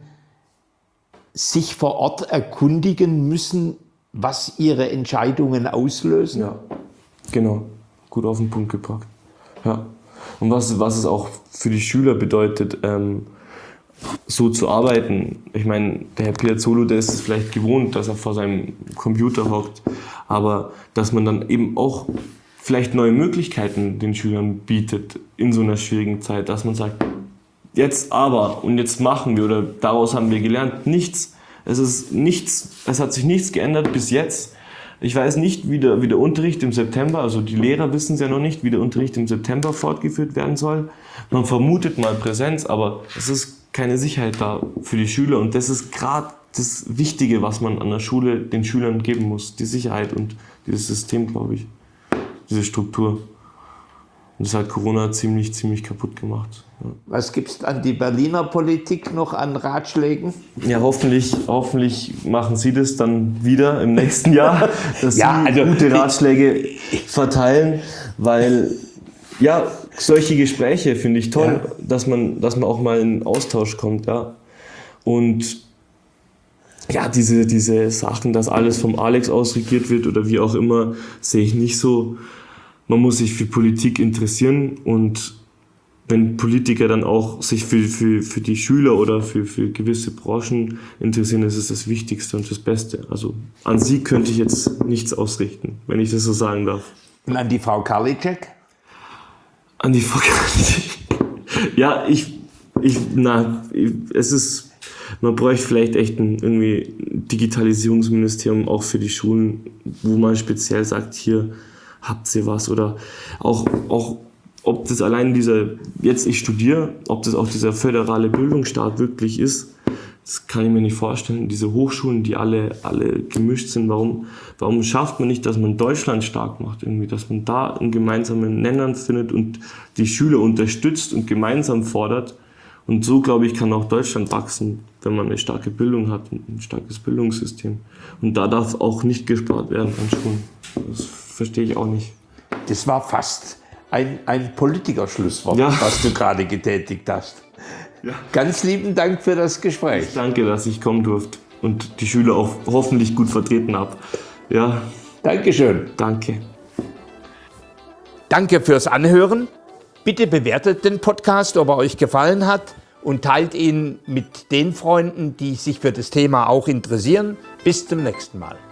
A: sich vor Ort erkundigen müssen, was ihre Entscheidungen auslösen?
B: Ja, genau. Gut auf den Punkt gebracht. Ja. Und was, was es auch für die Schüler bedeutet, ähm, so zu arbeiten. Ich meine, der Herr Piazzolo, der ist es vielleicht gewohnt, dass er vor seinem Computer hockt, aber dass man dann eben auch vielleicht neue Möglichkeiten den Schülern bietet in so einer schwierigen Zeit, dass man sagt, jetzt aber und jetzt machen wir oder daraus haben wir gelernt, nichts. Es ist nichts, es hat sich nichts geändert bis jetzt. Ich weiß nicht, wie der, wie der Unterricht im September, also die Lehrer wissen es ja noch nicht, wie der Unterricht im September fortgeführt werden soll. Man vermutet mal Präsenz, aber es ist keine Sicherheit da für die Schüler. Und das ist gerade das Wichtige, was man an der Schule den Schülern geben muss. Die Sicherheit und dieses System, glaube ich. Diese Struktur. Und das hat Corona ziemlich, ziemlich kaputt gemacht. Ja.
A: Was gibt es an die Berliner Politik noch an Ratschlägen?
B: Ja, hoffentlich, hoffentlich machen Sie das dann wieder im nächsten Jahr, dass
A: Ja,
B: Sie
A: also,
B: gute Ratschläge verteilen, weil ja, solche Gespräche finde ich toll,
A: Ja.
B: dass man, dass man auch mal in Austausch kommt. Ja. Und ja, diese, diese Sachen, dass alles vom Alex ausregiert wird oder wie auch immer, sehe ich nicht so. Man muss sich für Politik interessieren und wenn Politiker dann auch sich für, für, für die Schüler oder für, für gewisse Branchen interessieren, ist es das Wichtigste und das Beste. Also an sie könnte ich jetzt nichts ausrichten, wenn ich das so sagen darf.
A: Und an die Frau Karliczek?
B: An die Frau Karliczek? Ja, ich, ich, na, ich, es ist, man bräuchte vielleicht echt ein irgendwie Digitalisierungsministerium auch für die Schulen, wo man speziell sagt, hier habt ihr was oder auch, auch ob das allein dieser, jetzt ich studiere, ob das auch dieser föderale Bildungsstaat wirklich ist, das kann ich mir nicht vorstellen. Diese Hochschulen, die alle, alle gemischt sind, warum, warum schafft man nicht, dass man Deutschland stark macht irgendwie, dass man da einen gemeinsamen Nenner findet und die Schüler unterstützt und gemeinsam fordert. Und so, glaube ich, kann auch Deutschland wachsen, wenn man eine starke Bildung hat, ein starkes Bildungssystem. Und da darf auch nicht gespart werden an Schulen. Das verstehe ich auch nicht.
A: Das war fast ein, ein Politikerschlusswort,
B: Ja.
A: was du gerade getätigt hast.
B: Ja.
A: Ganz lieben Dank für das Gespräch.
B: Danke, dass ich kommen durfte und die Schüler auch hoffentlich gut vertreten habe. Ja,
A: Dankeschön.
B: danke.
A: Danke fürs Anhören. Bitte bewertet den Podcast, ob er euch gefallen hat und teilt ihn mit den Freunden, die sich für das Thema auch interessieren. Bis zum nächsten Mal.